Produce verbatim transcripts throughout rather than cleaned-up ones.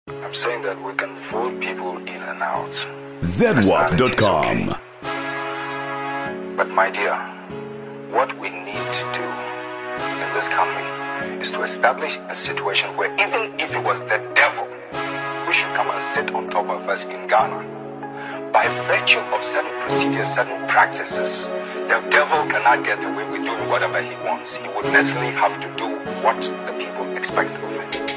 I'm saying that we can fool people in and out. Zedwap dot com. Okay. But my dear, what we need to do in this country is to establish a situation where even if it was the devil who should come and sit on top of us in Ghana, by virtue of certain procedures, certain practices, the devil cannot get away with doing whatever he wants. He would necessarily have to do what the people expect of him.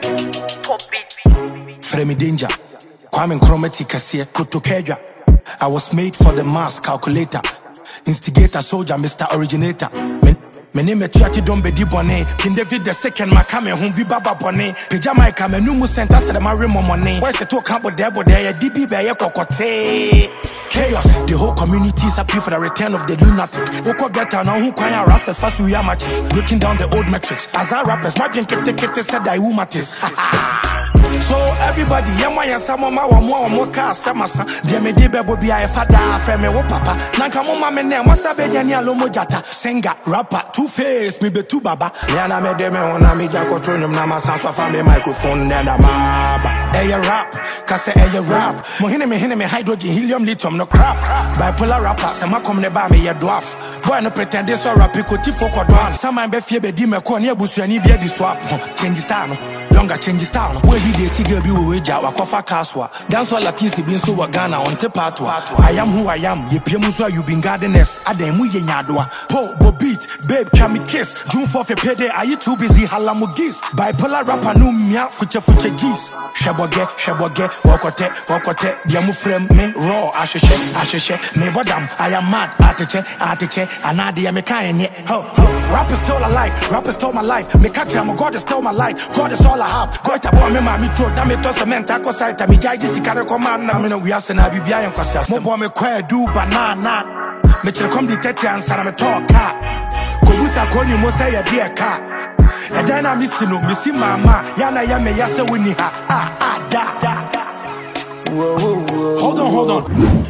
Fremi danger, Kwame Nkrumah Kasia, Kutukeja. I was made for the mass calculator, instigator, soldier, Mister Originator. My name is Tiati Dombe Dibone, King David the second, Makame, whom be Baba Bone, Pijama Kamenumu sent us at my remo money. Where's the talk about Debo there? D B Bayer Cocote. Chaos, the whole community is happy for the return of the lunatic. Oko get down on who quite rust as fast as we are matches, breaking down the old metrics. As our rappers, my drink it said I womatis. So everybody, yama ya sama ma wa mo mo ka sama sa de me de bebo bia e fada frɛ me wo papa nanka mo ma me ne mo sabe nya ni alomo jata singer rapper two face me be two baba ya na me de me ona me ja control nyum na ma san so fa me microphone na da ma ba e rap ka se e rap mo hene me hene me hydrogen helium lithium no crap bipolar rapper se ma kom ne ba me ye dwarf boy no pretend this or rap ko ti for kodwan sama be fie be di me ko ne abusuani bi adi swap change style no younger change style no we be Tigger be with Jawa Kofa Kaswa. Dance all Latisi been so Ghana on Tepatwa. I am who I am, ye Piamuswa, you been gardeners, Ademu Yadwa. Po, Bo beat, babe, can me kiss. June fourth a payday, are you too busy? Halamugis. Bipolar rapper, no mia, future future G's. Shaboge, Shaboge, Wakote, Wakote, Diamu frame, me, raw, Ashe, Ashe, me, Bodam. I am mad, Artiche, Artiche, Anadia, Mekan, yet. Ho, ho, rap is still alive, rap is still my life. Me catch him, God is still my life, God is all I have. Go to boy, me, mommy, that me to cement I cause I me guide this carry command na me no we are na bibia yan kwase asem mo bo me kwa do banana me chere come the thirty answer me talk car ko busa ko ni mo say ya de car e dan na me si no me si mama ya na ya me ya se woni ha ah ah da da whoa whoa hold on hold on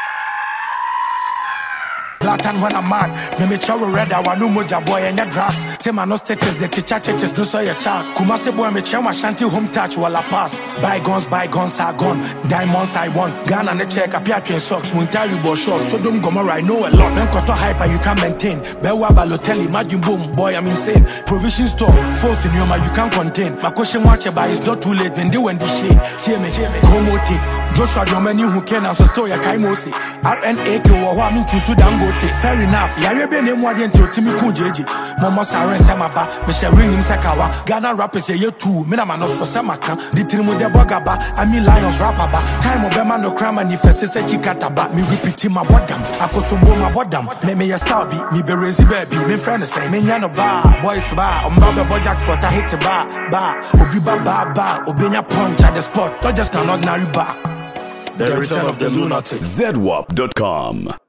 Platan when I'm mad, me me chow red I want no moja boy and your drugs. Say my no status, the teacher churches no so your child. Kumase boy me chow my shanty home touch while I pass. Bygones, bygones are gone. Diamonds I want. Ghana and the check up your socks. Muntari bo short. So don't go more I know a lot. Then got to hyper you can maintain. Bewa Balotelli, imagine boom, boy I'm insane. Provision store, force in your you can't contain. My question watch about it's not too late when they went the shade. Tear me, Komote, Joshua Domenu who can also store your Kaimosi. R N A K or I mean to Sudan. Fair enough, Yare be name one to Timmy Kujeji. Mama Saren Samaba, Michelle Ringim Sakawa, Ghana rappers a year two, Minamano Samaka, the Timo de Bogaba, I mean Lions Rapaba, time of Bema no crime manifested Chikataba, me repeating my bottom, Akosumbo my bottom, me a star beat, me be razy baby, me friend say, me no bar, boys bar, on Baba Bojak, but I hit a bar, bar, Obiba bar, bar, Obinya punch at the spot, not just an ordinary bar. The return of the lunatic. Zedwap dot com.